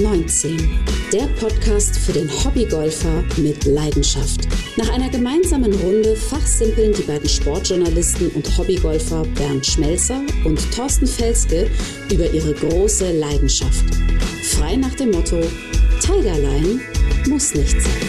19, der Podcast für den Hobbygolfer mit Leidenschaft. Nach einer gemeinsamen Runde fachsimpeln die beiden Sportjournalisten und Hobbygolfer Bernd Schmelzer und Thorsten Felske über ihre große Leidenschaft. Frei nach dem Motto: Tigerline muss nicht sein.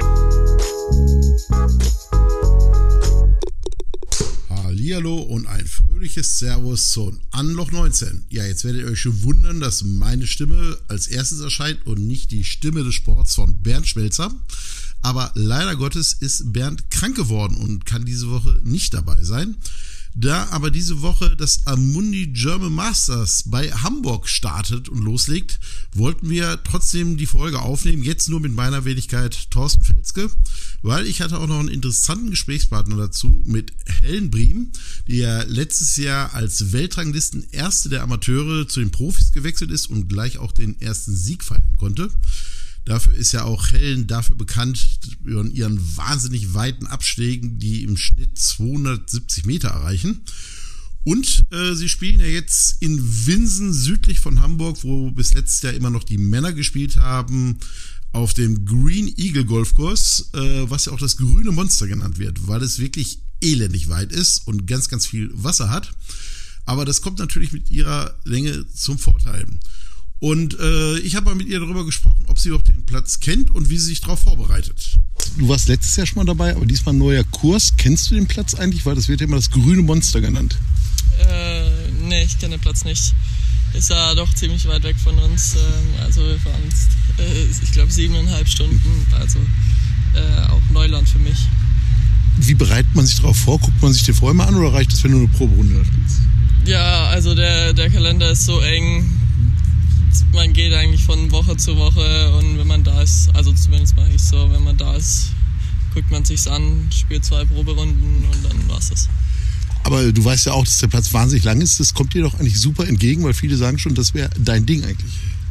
Hallihallo und ein fröhliches Servus zum Anloch 19. Ja, jetzt werdet ihr euch schon wundern, dass meine Stimme als erstes erscheint und nicht die Stimme des Sports von Bernd Schmelzer. Aber leider Gottes ist Bernd krank geworden und kann diese Woche nicht dabei sein. Da aber diese Woche das Amundi German Masters bei Hamburg startet und loslegt, wollten wir trotzdem die Folge aufnehmen, jetzt nur mit meiner Wenigkeit Thorsten Felske, weil ich hatte auch noch einen interessanten Gesprächspartner dazu mit Helen Briem, die ja letztes Jahr als Weltranglisten-Erste der Amateure zu den Profis gewechselt ist und gleich auch den ersten Sieg feiern konnte. Dafür ist ja auch Helen dafür bekannt, von ihren wahnsinnig weiten Abschlägen, die im Schnitt 270 Meter erreichen. Und sie spielen ja jetzt in Winsen südlich von Hamburg, wo bis letztes Jahr immer noch die Männer gespielt haben, auf dem Green Eagle Golfkurs, was ja auch das grüne Monster genannt wird, weil es wirklich elendig weit ist und ganz, ganz viel Wasser hat. Aber das kommt natürlich mit ihrer Länge zum Vorteil. Und ich habe mal mit ihr darüber gesprochen, ob sie überhaupt den Platz kennt und wie sie sich darauf vorbereitet. Du warst letztes Jahr schon mal dabei, aber diesmal ein neuer Kurs. Kennst du den Platz eigentlich? Weil das wird ja immer das grüne Monster genannt. Nee, ich kenne den Platz nicht. Ist ja doch ziemlich weit weg von uns. Also wir fahren jetzt, ich glaube, 7,5 Stunden. Also auch Neuland für mich. Wie bereitet man sich darauf vor? Guckt man sich den vorher mal an oder reicht das, wenn du eine Proberunde spielst? Ja, also der Kalender ist so eng. Man geht eigentlich von Woche zu Woche und wenn man da ist, also zumindest mache ich so, wenn man da ist, guckt man sich's an, spielt 2 Proberunden und dann war's das. Aber du weißt ja auch, dass der Platz wahnsinnig lang ist. Das kommt dir doch eigentlich super entgegen, weil viele sagen schon, das wäre dein Ding eigentlich.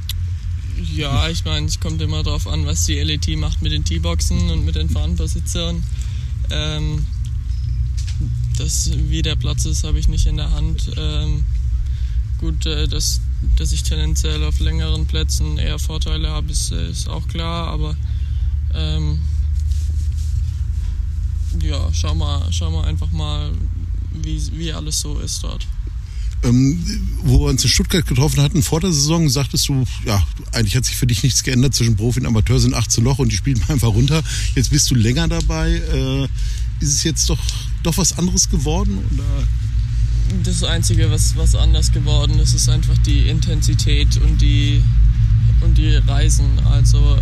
Ja, ich meine, es kommt immer drauf an, was die LET macht mit den Teeboxen und mit den Fahnenpositionen. Wie der Platz ist, habe ich nicht in der Hand. Gut, dass ich tendenziell auf längeren Plätzen eher Vorteile habe, ist auch klar, aber ja, schau mal einfach mal, wie alles so ist dort. Wo wir uns in Stuttgart getroffen hatten, vor der Saison, sagtest du, ja, eigentlich hat sich für dich nichts geändert, zwischen Profi und Amateur sind 18 Loch und die spielen einfach runter. Jetzt bist du länger dabei. Ist es jetzt doch was anderes geworden, oder? Das Einzige, was anders geworden ist, ist einfach die Intensität und die Reisen. Also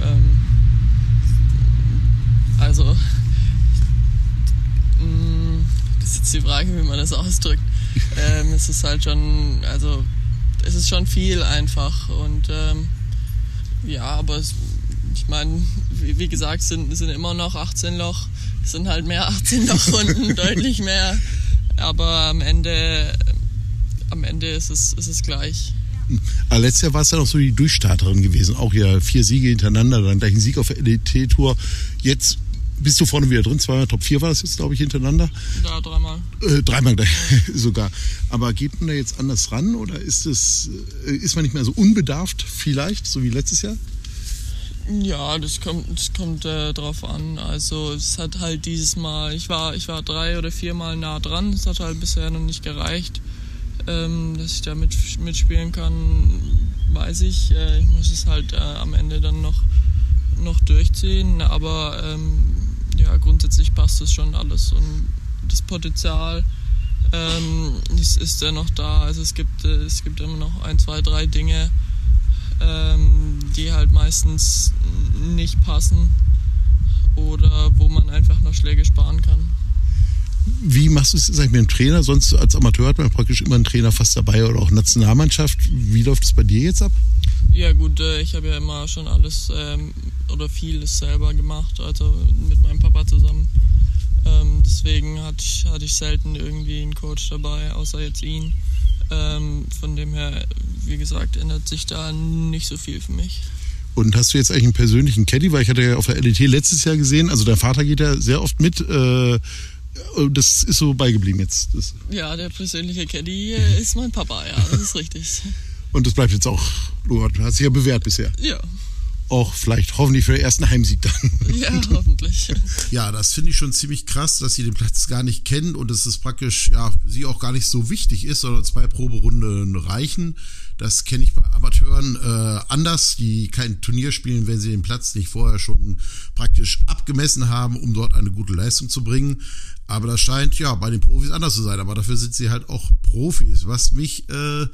das ist jetzt die Frage, wie man das ausdrückt. Es ist halt schon, also es ist schon viel einfach und ja, aber ich meine, wie gesagt, sind immer noch 18 Loch, es sind halt mehr 18 Lochrunden, deutlich mehr. Aber am Ende ist es gleich. Aber letztes Jahr war es ja noch so die Durchstarterin gewesen. Auch ja 4 Siege hintereinander, dann gleich ein Sieg auf der LET-Tour. Jetzt bist du vorne wieder drin. 2-mal Top 4 war das jetzt, glaube ich, hintereinander. Ja, 3-mal. 3-mal gleich sogar. Aber geht man da jetzt anders ran oder ist man nicht mehr so unbedarft vielleicht, so wie letztes Jahr? Ja, das kommt drauf an. Also es hat halt dieses Mal, ich war 3 oder 4 Mal nah dran. Es hat halt bisher noch nicht gereicht, dass ich da mitspielen kann, weiß ich. Ich muss es halt am Ende dann noch durchziehen. Aber ja, grundsätzlich passt das schon alles und das Potenzial ist ja noch da. Also es gibt immer noch 1, 2, 3 Dinge, die halt meistens nicht passen oder wo man einfach noch Schläge sparen kann. Wie machst du es jetzt eigentlich mit dem Trainer? Sonst als Amateur hat man praktisch immer einen Trainer fast dabei oder auch Nationalmannschaft. Wie läuft es bei dir jetzt ab? Ja gut, ich habe ja immer schon alles oder vieles selber gemacht, also mit meinem Papa zusammen. Deswegen hatte ich selten irgendwie einen Coach dabei, außer jetzt ihn. Von dem her, wie gesagt, ändert sich da nicht so viel für mich. Und hast du jetzt eigentlich einen persönlichen Caddy? Weil ich hatte ja auf der LET letztes Jahr gesehen, also dein Vater geht ja sehr oft mit. Das ist so beigeblieben jetzt. Ja, der persönliche Caddy ist mein Papa, ja, das ist richtig. Und das bleibt jetzt auch, du hast dich ja bewährt bisher. Ja. Auch vielleicht hoffentlich für den ersten Heimsieg dann. Ja, hoffentlich. Ja, das finde ich schon ziemlich krass, dass sie den Platz gar nicht kennen und dass es praktisch für sie auch gar nicht so wichtig ist, sondern 2 Proberunden reichen. Das kenne ich bei Amateuren anders, die kein Turnier spielen, wenn sie den Platz nicht vorher schon praktisch abgemessen haben, um dort eine gute Leistung zu bringen. Aber das scheint bei den Profis anders zu sein. Aber dafür sind sie halt auch Profis, was mich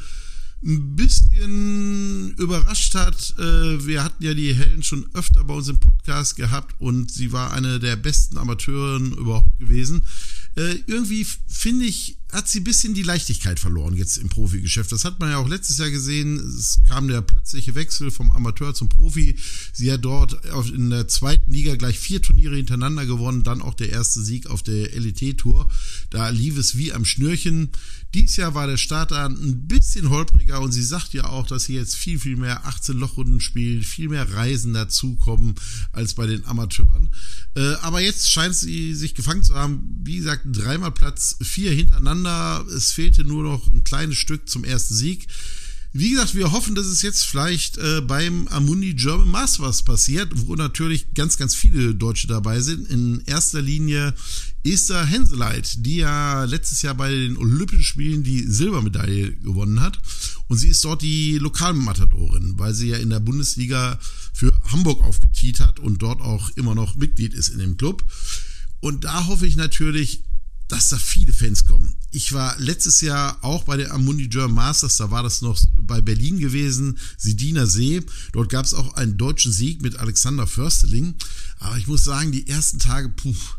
ein bisschen überrascht hat. Wir hatten ja die Helen schon öfter bei uns im Podcast gehabt und sie war eine der besten Amateuren überhaupt gewesen. Irgendwie, finde ich, hat sie ein bisschen die Leichtigkeit verloren jetzt im Profigeschäft. Das hat man ja auch letztes Jahr gesehen. Es kam der plötzliche Wechsel vom Amateur zum Profi. Sie hat dort in der 2. Liga gleich 4 Turniere hintereinander gewonnen, dann auch der erste Sieg auf der LET-Tour. Da lief es wie am Schnürchen. Dies Jahr war der Start ein bisschen holpriger und sie sagt ja auch, dass sie jetzt viel, viel mehr 18-Lochrunden spielt, viel mehr Reisen dazukommen als bei den Amateuren. Aber jetzt scheint sie sich gefangen zu haben. Wie gesagt, 3-mal Platz 4 hintereinander. Es fehlte nur noch ein kleines Stück zum ersten Sieg. Wie gesagt, wir hoffen, dass es jetzt vielleicht beim Amundi German Masters passiert, wo natürlich ganz, ganz viele Deutsche dabei sind. In erster Linie Esther Henseleit, die ja letztes Jahr bei den Olympischen Spielen die Silbermedaille gewonnen hat. Und sie ist dort die Lokalmatadorin, weil sie ja in der Bundesliga für Hamburg aufgetiet hat und dort auch immer noch Mitglied ist in dem Club. Und da hoffe ich natürlich, dass da viele Fans kommen. Ich war letztes Jahr auch bei der Amundi German Masters, da war das noch bei Berlin gewesen, Sediner See. Dort gab es auch einen deutschen Sieg mit Alexander Försteling. Aber ich muss sagen, die ersten Tage,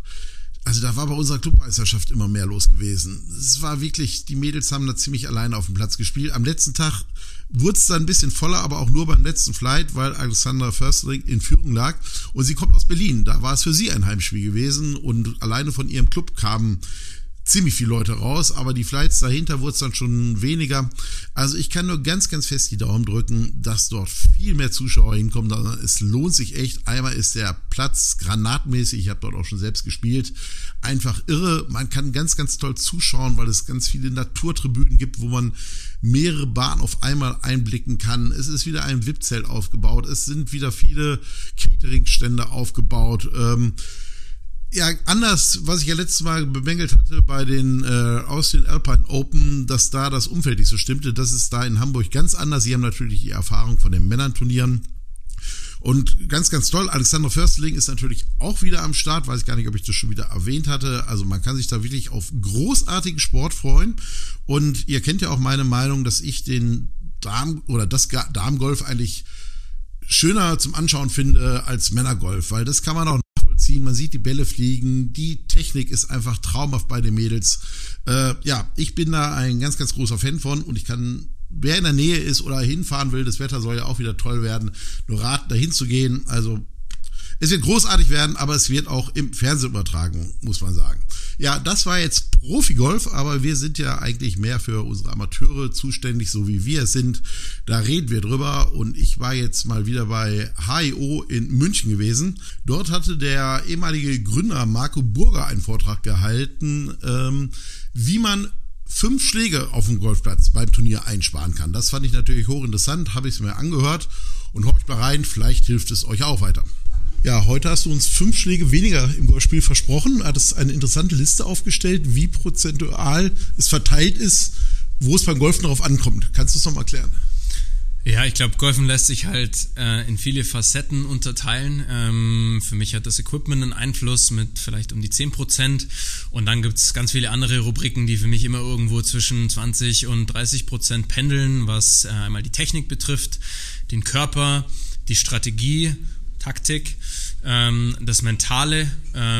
also da war bei unserer Clubmeisterschaft immer mehr los gewesen. Es war wirklich, die Mädels haben da ziemlich alleine auf dem Platz gespielt. Am letzten Tag wurde es dann ein bisschen voller, aber auch nur beim letzten Flight, weil Alexandra Försteling in Führung lag. Und sie kommt aus Berlin. Da war es für sie ein Heimspiel gewesen. Und alleine von ihrem Club kamen ziemlich viele Leute raus, aber die Flights dahinter wurde es dann schon weniger. Also ich kann nur ganz, ganz fest die Daumen drücken, dass dort viel mehr Zuschauer hinkommen. Es lohnt sich echt. Einmal ist der Platz granatmäßig, ich habe dort auch schon selbst gespielt, einfach irre. Man kann ganz, ganz toll zuschauen, weil es ganz viele Naturtribünen gibt, wo man mehrere Bahnen auf einmal einblicken kann. Es ist wieder ein VIP-Zelt aufgebaut. Es sind wieder viele Catering-Stände aufgebaut. Ja, anders, was ich ja letztes Mal bemängelt hatte bei den Austrian Alpine Open, dass da das Umfeld nicht so stimmte. Das ist da in Hamburg ganz anders. Sie haben natürlich die Erfahrung von den Männernturnieren. Und ganz, ganz toll, Alexander Försteling ist natürlich auch wieder am Start. Weiß gar nicht, ob ich das schon wieder erwähnt hatte. Also man kann sich da wirklich auf großartigen Sport freuen. Und ihr kennt ja auch meine Meinung, dass ich den das Damengolf eigentlich schöner zum Anschauen finde als Männergolf, weil das kann man auch nachvollziehen. Man sieht die Bälle fliegen, die Technik ist einfach traumhaft bei den Mädels. Ich bin da ein ganz, ganz großer Fan von und ich kann, wer in der Nähe ist oder hinfahren will, das Wetter soll ja auch wieder toll werden, nur raten, dahin zu gehen. Also es wird großartig werden, aber es wird auch im Fernsehen übertragen, muss man sagen. Ja, das war jetzt Profigolf, aber wir sind ja eigentlich mehr für unsere Amateure zuständig, so wie wir es sind. Da reden wir drüber und ich war jetzt mal wieder bei HIO in München gewesen. Dort hatte der ehemalige Gründer Marco Burger einen Vortrag gehalten, wie man 5 Schläge auf dem Golfplatz beim Turnier einsparen kann. Das fand ich natürlich hochinteressant, habe ich es mir angehört und horcht mal rein, vielleicht hilft es euch auch weiter. Ja, heute hast du uns 5 Schläge weniger im Golfspiel versprochen. Hat es eine interessante Liste aufgestellt, wie prozentual es verteilt ist, wo es beim Golfen darauf ankommt. Kannst du es nochmal erklären? Ja, ich glaube, Golfen lässt sich halt in viele Facetten unterteilen. Für mich hat das Equipment einen Einfluss mit vielleicht um die 10%. Und dann gibt es ganz viele andere Rubriken, die für mich immer irgendwo zwischen 20% und 30% pendeln, was einmal die Technik betrifft, den Körper, die Strategie, Taktik, das Mentale,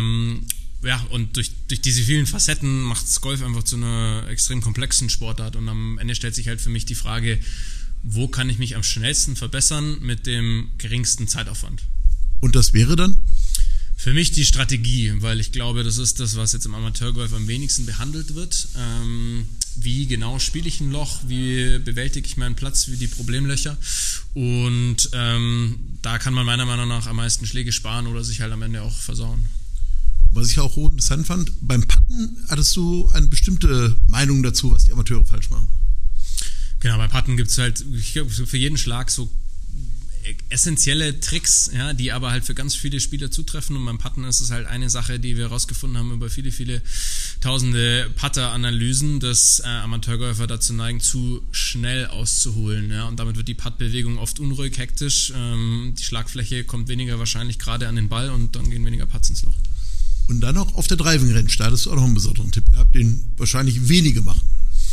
und durch diese vielen Facetten macht das Golf einfach zu einer extrem komplexen Sportart und am Ende stellt sich halt für mich die Frage, wo kann ich mich am schnellsten verbessern mit dem geringsten Zeitaufwand? Und das wäre dann? Für mich die Strategie, weil ich glaube, das ist das, was jetzt im Amateurgolf am wenigsten behandelt wird. Wie genau spiele ich ein Loch, wie bewältige ich meinen Platz, wie die Problemlöcher und da kann man meiner Meinung nach am meisten Schläge sparen oder sich halt am Ende auch versauen. Was ich auch interessant fand, beim Putten hattest du eine bestimmte Meinung dazu, was die Amateure falsch machen? Genau, bei Putten gibt es halt für jeden Schlag so essentielle Tricks, ja, die aber halt für ganz viele Spieler zutreffen, und beim Putten ist es halt eine Sache, die wir herausgefunden haben über viele, viele tausende Putter-Analysen, dass Amateurgolfer dazu neigen, zu schnell auszuholen, ja, und damit wird die Puttbewegung oft unruhig, hektisch, die Schlagfläche kommt weniger wahrscheinlich gerade an den Ball und dann gehen weniger Putts ins Loch. Und dann noch auf der Driving Range, da hattest du auch noch einen besonderen Tipp gehabt, den wahrscheinlich wenige machen.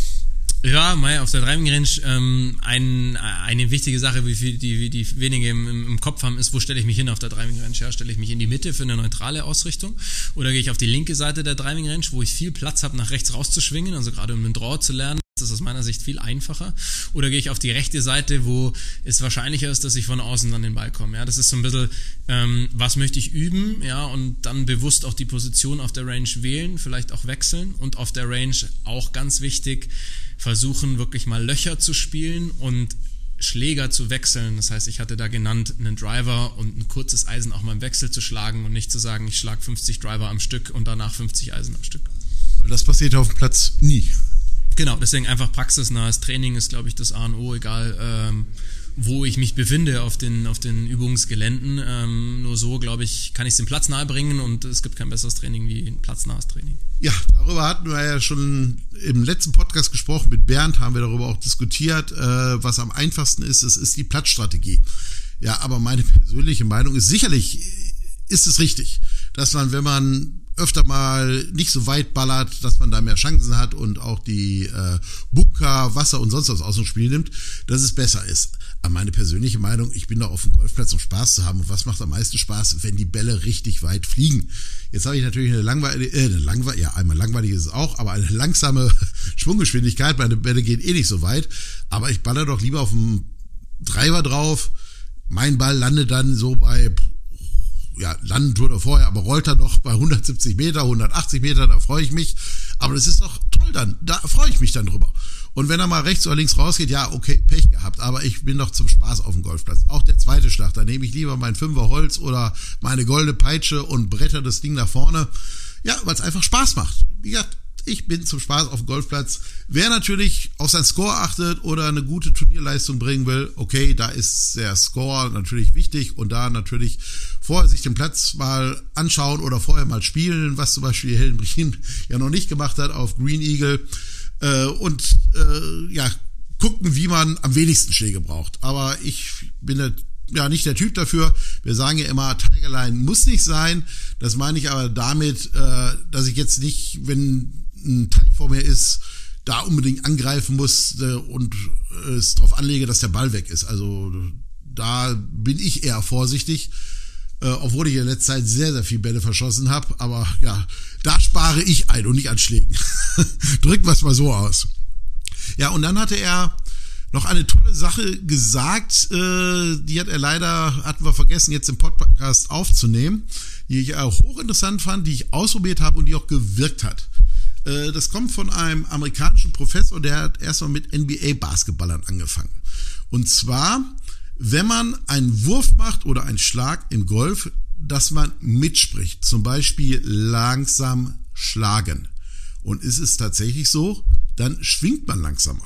Ja, auf der Driving Range eine wichtige Sache, die wenige im Kopf haben, ist, wo stelle ich mich hin auf der Driving Range? Ja, stelle ich mich in die Mitte für eine neutrale Ausrichtung oder gehe ich auf die linke Seite der Driving Range, wo ich viel Platz habe, nach rechts rauszuschwingen, also gerade um den Draw zu lernen? Das ist aus meiner Sicht viel einfacher. Oder gehe ich auf die rechte Seite, wo es wahrscheinlicher ist, dass ich von außen an den Ball komme. Ja, das ist so ein bisschen, was möchte ich üben, ja, und dann bewusst auch die Position auf der Range wählen, vielleicht auch wechseln, und auf der Range auch ganz wichtig, versuchen wirklich mal Löcher zu spielen und Schläger zu wechseln. Das heißt, ich hatte da genannt, einen Driver und ein kurzes Eisen auch mal im Wechsel zu schlagen und nicht zu sagen, ich schlage 50 Driver am Stück und danach 50 Eisen am Stück. Weil das passiert auf dem Platz nie. Genau, deswegen einfach praxisnahes Training ist, glaube ich, das A und O, egal wo ich mich befinde auf den Übungsgeländen. Nur so, glaube ich, kann ich es dem Platz nahe bringen, und es gibt kein besseres Training wie ein platznahes Training. Ja, darüber hatten wir ja schon im letzten Podcast gesprochen. Mit Bernd haben wir darüber auch diskutiert, was am einfachsten ist. Es ist die Platzstrategie. Ja, aber meine persönliche Meinung ist, sicherlich ist es richtig, dass man, wenn man öfter mal nicht so weit ballert, dass man da mehr Chancen hat und auch die Bunker, Wasser und sonst was aus dem Spiel nimmt, dass es besser ist. Aber meine persönliche Meinung, ich bin da auf dem Golfplatz, um Spaß zu haben. Und was macht am meisten Spaß, wenn die Bälle richtig weit fliegen? Jetzt habe ich natürlich einmal langweilig ist es auch, aber eine langsame Schwunggeschwindigkeit. Meine Bälle gehen eh nicht so weit. Aber ich baller doch lieber auf dem Driver drauf. Mein Ball landet dann so bei, landen tut er vorher, aber rollt er noch bei 170 Meter, 180 Meter, da freue ich mich. Aber das ist doch toll dann, da freue ich mich dann drüber. Und wenn er mal rechts oder links rausgeht, ja, okay, Pech gehabt, aber ich bin doch zum Spaß auf dem Golfplatz. Auch der zweite Schlag, da nehme ich lieber mein 5er Holz oder meine goldene Peitsche und bretter das Ding nach vorne. Ja, weil es einfach Spaß macht. Wie gesagt, ich bin zum Spaß auf dem Golfplatz. Wer natürlich auf seinen Score achtet oder eine gute Turnierleistung bringen will, okay, da ist der Score natürlich wichtig, und da natürlich vorher sich den Platz mal anschauen oder vorher mal spielen, was zum Beispiel Helen Brien ja noch nicht gemacht hat auf Green Eagle, und gucken, wie man am wenigsten Schläge braucht. Aber ich bin nicht der Typ dafür. Wir sagen ja immer, Tigerline muss nicht sein. Das meine ich aber damit, dass ich jetzt nicht, wenn ein Teich vor mir ist, da unbedingt angreifen muss und es darauf anlege, dass der Ball weg ist. Also da bin ich eher vorsichtig, obwohl ich in letzter Zeit sehr, sehr viele Bälle verschossen habe. Aber ja, da spare ich ein und nicht an Schlägen. Drücken wir es mal so aus. Ja, und dann hatte er noch eine tolle Sache gesagt, die hatten wir vergessen, jetzt im Podcast aufzunehmen, die ich auch hochinteressant fand, die ich ausprobiert habe und die auch gewirkt hat. Das kommt von einem amerikanischen Professor, der hat erstmal mit NBA-Basketballern angefangen. Und zwar, wenn man einen Wurf macht oder einen Schlag im Golf, dass man mitspricht, zum Beispiel langsam schlagen. Und ist es tatsächlich so, dann schwingt man langsamer.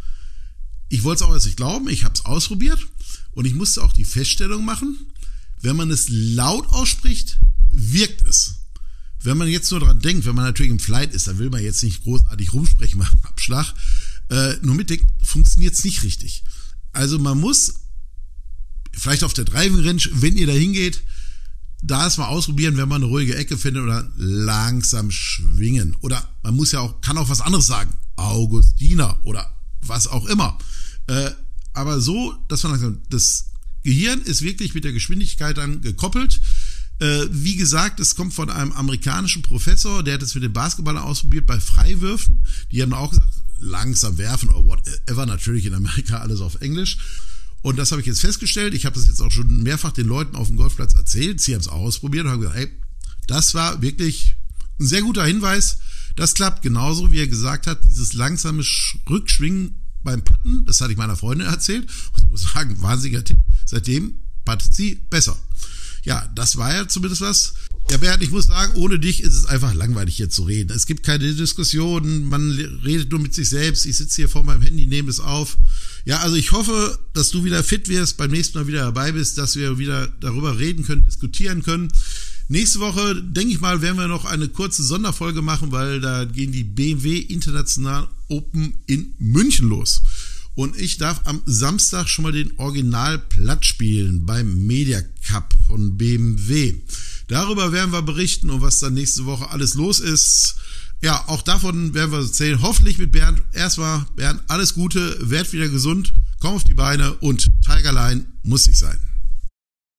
Ich wollte es auch erst nicht glauben, ich habe es ausprobiert und ich musste auch die Feststellung machen, wenn man es laut ausspricht, wirkt es. Wenn man jetzt nur dran denkt, wenn man natürlich im Flight ist, dann will man jetzt nicht großartig rumsprechen beim Abschlag, nur mitdenken, funktioniert es nicht richtig. Also man muss vielleicht auf der Driving Range, wenn ihr da hingeht, da es mal ausprobieren, wenn man eine ruhige Ecke findet, oder langsam schwingen. Oder man kann auch was anderes sagen. Augustiner oder was auch immer. Aber so, dass man langsam, das Gehirn ist wirklich mit der Geschwindigkeit dann gekoppelt. Wie gesagt, es kommt von einem amerikanischen Professor, der hat es mit den Basketballern ausprobiert bei Freiwürfen. Die haben auch gesagt, langsam werfen oder whatever, natürlich in Amerika alles auf Englisch. Und das habe ich jetzt festgestellt. Ich habe das jetzt auch schon mehrfach den Leuten auf dem Golfplatz erzählt. Sie haben es auch ausprobiert und haben gesagt, hey, das war wirklich ein sehr guter Hinweis. Das klappt genauso, wie er gesagt hat, dieses langsame Rückschwingen beim Putten. Das hatte ich meiner Freundin erzählt. Und ich muss sagen, wahnsinniger Tipp. Seitdem puttet sie besser. Ja, das war ja zumindest was. Ja, Bernd, ich muss sagen, ohne dich ist es einfach langweilig, hier zu reden. Es gibt keine Diskussionen, man redet nur mit sich selbst. Ich sitze hier vor meinem Handy, nehme es auf. Ja, also ich hoffe, dass du wieder fit wirst, beim nächsten Mal wieder dabei bist, dass wir wieder darüber reden können, diskutieren können. Nächste Woche, denke ich mal, werden wir noch eine kurze Sonderfolge machen, weil da gehen die BMW International Open in München los. Und ich darf am Samstag schon mal den Original-Platt spielen beim Media Cup von BMW. Darüber werden wir berichten und was dann nächste Woche alles los ist. Ja, auch davon werden wir erzählen. Hoffentlich mit Bernd. Erstmal, Bernd, alles Gute, werd wieder gesund, komm auf die Beine und Tigerline muss ich sein.